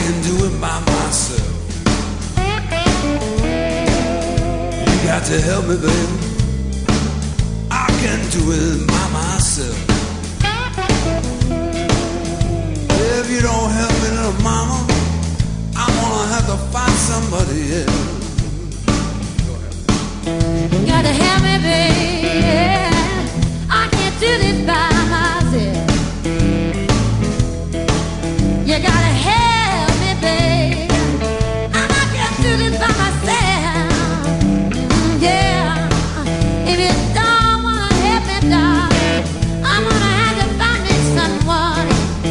can do it by myself. You got to help me, baby. I can do it by myself. If you don't help me, little mama, I'm gonna have to find somebody else. You gotta help me, baby. I can't do this by myself. You gotta help me, baby. I can't do this by myself. Yeah. If you don't wanna help me, darling, I'm gonna have to find me someone.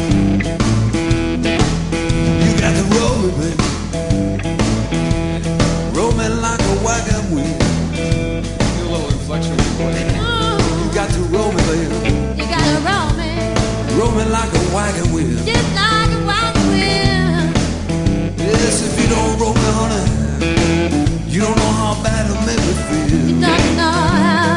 You got to roll me, baby. Roll me like a wagon wheel. A little inflection in your voice. You got to roll me, baby. You gotta roll me, Roll me like a wagon wheel. just like a wild wheel. Yes, if you don't roll me, honey, you don't know how bad it make me feel. You don't know how.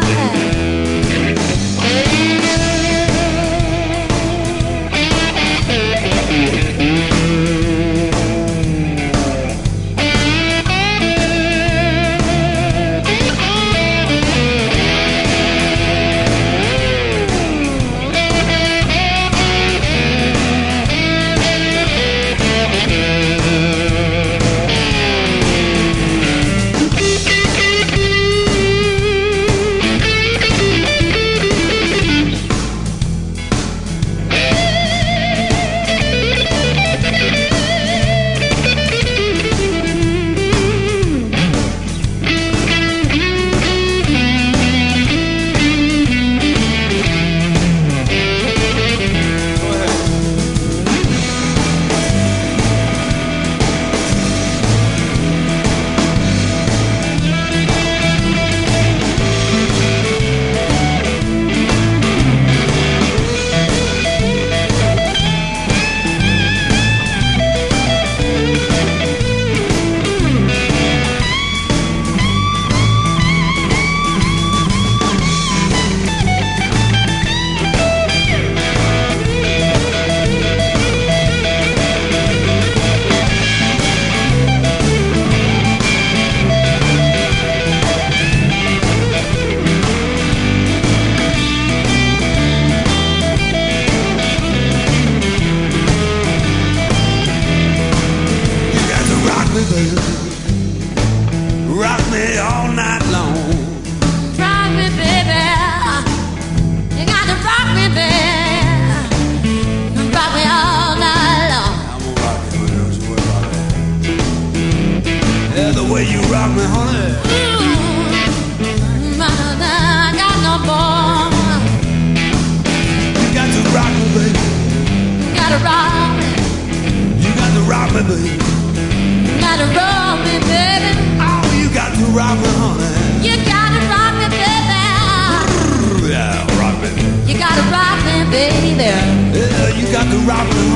Rock me all night long. Rock me, baby. You got to rock me, baby. Rock me all night long. I'm gonna rock you, don't you worry about that. Yeah, the way you rock me, honey. I got no bone. You got to rock me, baby. You got to rock me. You got to rock me, baby. You got to rock me, baby. Oh, you got to rock me, honey. You got to rock me, baby. Yeah, rock me, baby. You got to rock me, baby. Yeah, you got to rock me,